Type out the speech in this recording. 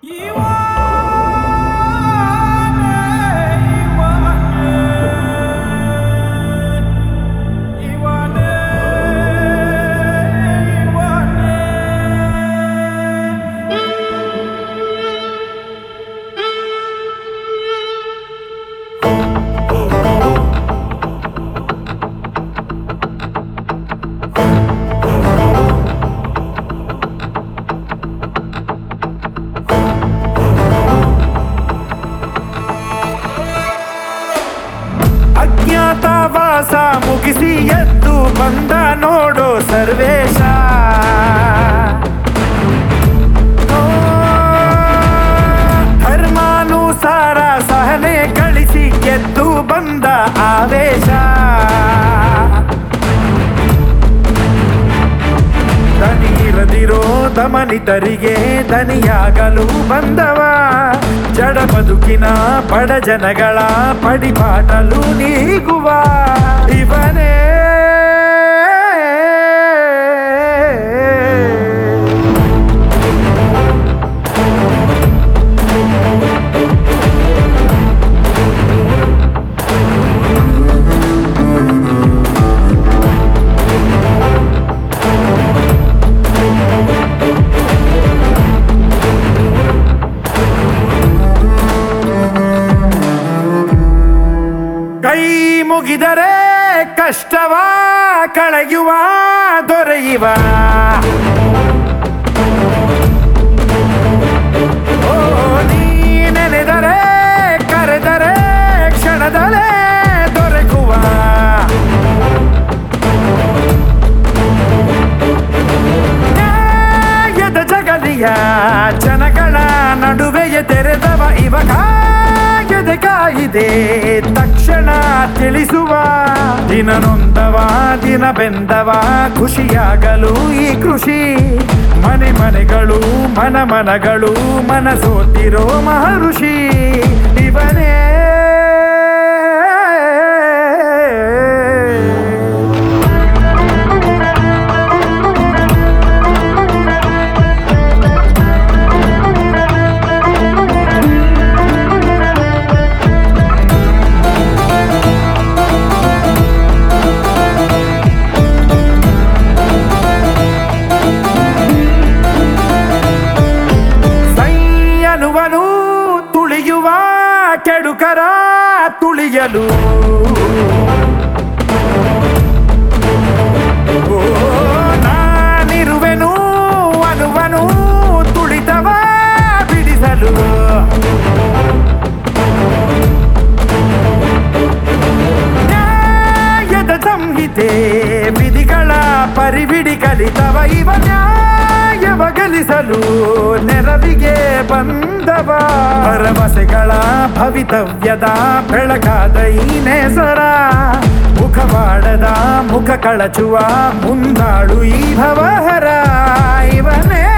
ಅಜ್ಞಾತವಾಸ ಮುಗಿಸಿ ಎದ್ದು ಬಂದ ನೋಡೋ ಸರ್ವೇಶ. ಧರ್ಮಾನುಸಾರ ಸಹನೆ ಗಳಿಸಿ ಎದ್ದು ಬಂದ ಆವೇಶ. ದನಿರದಿರೋ ದಮನಿತರಿಗೆ ದನಿಯಾಗಲು ಬಂದವ. ಜಡ ಬದುಕಿನ ಬಡ ಜನಗಳ ಪಡಿಪಾಟಲು ನೀಗುವ ಇವನೇ. ಕೈ ಮುಗಿದರೆ ಕಷ್ಟವ ಕಳೆಯುವ ದೊರೆಯುವ. ಓ ನೀ ನೆನೆದರೆ ಕರೆದರೆ ಕ್ಷಣದಲ್ಲೇ ದೊರಕುವ. ನ್ಯಾಯದ ಜಗಲಿಯ ಜನಗಳ ನಡುವೆಯ ತೆರೆದವ ಇವ. ಕಾಯಿದೆ ತಕ್ಷಣ ತಿಳಿಸುವ. ದಿನ ನೊಂದವ ದಿನ ಬೆಂದವ ಖುಷಿಯಾಗಲು ಈ ಕೃಷಿ. ಮನೆ ಮನೆಗಳು ಮನಗಳು ಮನಸೋತಿರೋ ಮಹರ್ಷಿ ಇವನೇ. ತುಳಿಯುವ ಕೆಡುಕರ ತುಳಿಯಲು. ನಾನಿರುವೆನು ಅನುವನು ತುಳಿತವ ಬಿಡಿಸಲು. ನ್ಯಾಯದ ಸಂಹಿತೆ ವಿಧಿಗಳ ಪರಿಬಿಡಿ ಕಲಿತವ ಇವ. ನ್ಯಾಯವ ಗಳಿಸಲು ನೆರವಿಗೆ ಬಂದವ. ಭರವಸೆಗಳ ಭವಿತವ್ಯದ ಬೆಳಕಾದ ಈ ನೇಸರ. ಮುಖವಾಡದ ಮುಖ ಕಳಚುವ ಮುಂದಾಳು ಈ ಭವಹರ ಇವನೇ.